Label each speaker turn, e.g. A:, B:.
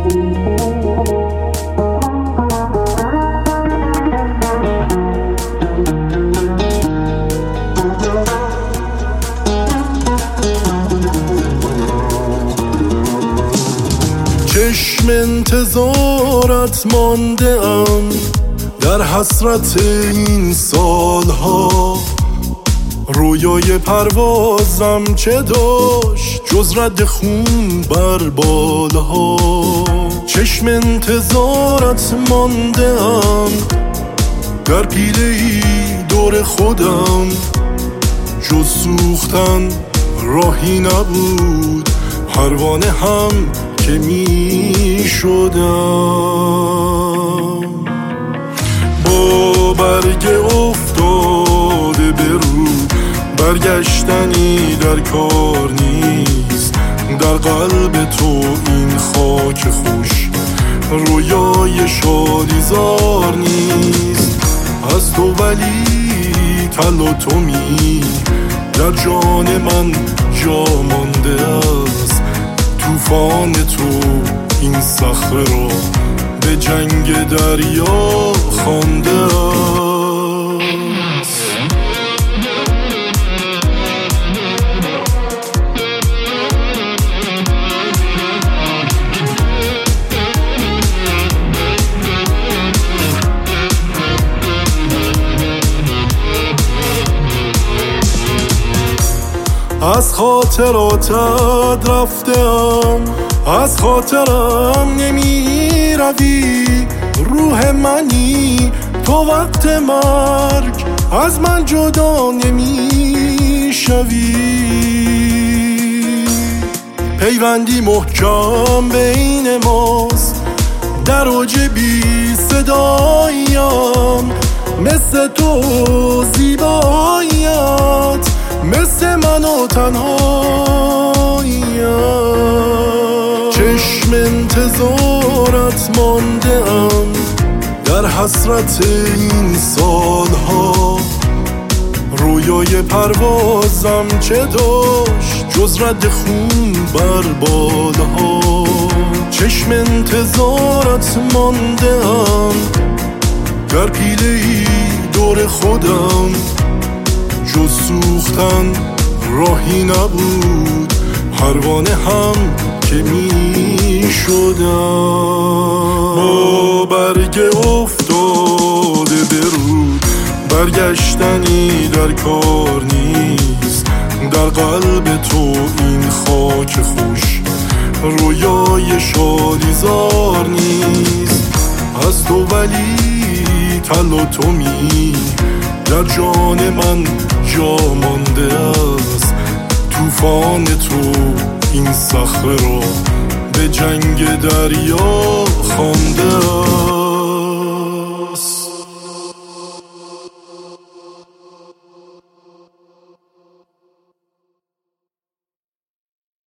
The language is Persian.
A: چشم انتظارت مانده ام در حسرت این سالها، رویای پروازم چه داشت جز رد خون بر بالها. چشم انتظارت مانده ام در پیله‌ای دور خودم، جز سوختن راهی نبود، پروانه هم که می شدم. با برگ افتاده به رو برگشتنی در کار نیست، در قلب تو این خاک خوش رویای شادیزار نیست. از تو ولی تلاطمی در جان من جا مانده است، طوفان تو این صخره را به جنگ دریا خوانده است. از خاطراتت رفتم، از خاطرم نمی روی، روح منی تو وقت مرگ از من جدا نمی شوی. پیوندی محکم بین ماست، در اوج بی صداییم، مثل تو زیباییت مثل من و تنهاییم. چشم انتظارت مانده ام در حسرت این سالها، رویای پروازم چه داشت جز رد خون بر بالها. چشم انتظارت مانده ام در پیله‌ای دور خودم، جز سوختن راهی نبود، پروانه هم که می شدم. با برگ افتاده به رود برگشتنی در کار نیست، در قلب تو این خاک خوش رویای شادیزار نیست. از تو ولی تلاطمی در جان من جا مانده است، طوفان تو این صخره را به جنگ دریا خوانده است.